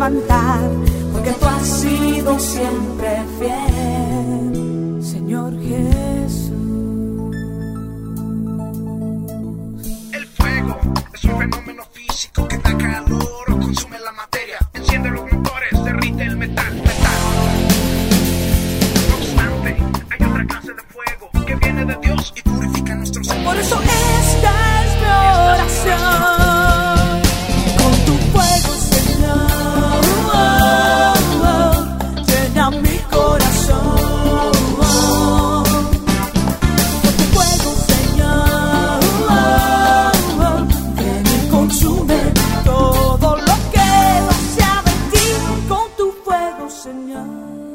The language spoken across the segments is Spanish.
cantar, porque tú has sido siempre fiel, Señor Jesús. El fuego es un fenómeno físico que da calor o consume la materia, enciende los motores, derrite el metal. No obstante, hay otra clase de fuego que viene de Dios y purifica nuestros seres. Por eso esta es mi oración, con tu fuego, Señor, llena mi corazón. Con tu fuego, Señor, ven y consume todo lo que no sea de ti. Con tu fuego, Señor.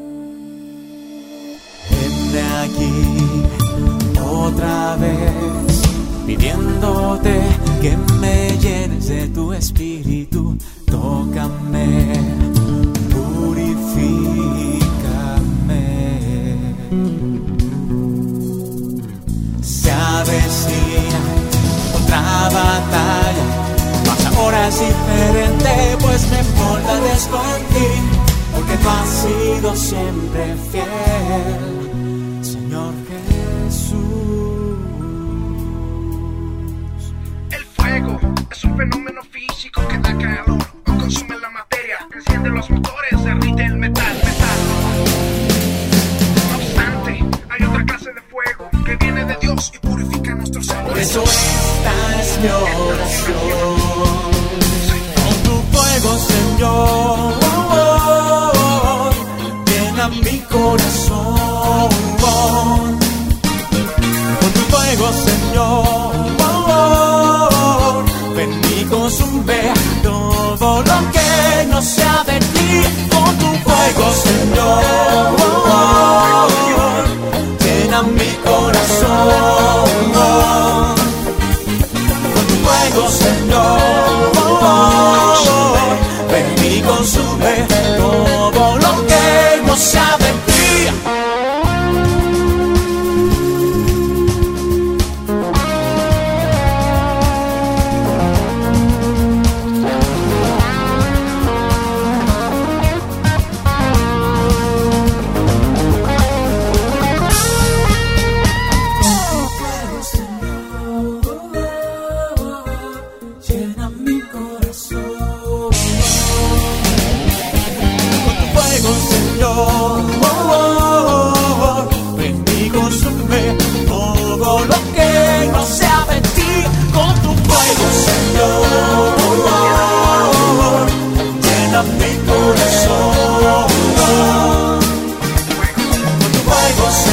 Heme aquí otra vez, pidiéndote que me llenes de tu espíritu. Tócame, purifícame. Se avecina otra batalla, mas ahora es diferente, pues me fortalezco con ti, porque tú has sido siempre fiel, Señor Jesús. El fuego es un fenómeno físico que da calor o consume la materia, enciende los motores, derrite el metal. No obstante, hay otra clase de fuego que viene de Dios y purifica nuestros seres. Por eso esta es mi oración, con tu fuego, Señor, llena mi corazón. Con tu fuego, Señor, ven y consume todo lo que no sea de ti. Con tu fuego, Señor, llena mi corazón. Con tu fuego, Señor, ven y consume todo lo que no sea de ti. Llena mi corazón. Con tu fuego, Señor, ven y consume todo lo que no sea de ti. Con tu fuego, Señor, llena mi corazón. Con tu fuego, Señor,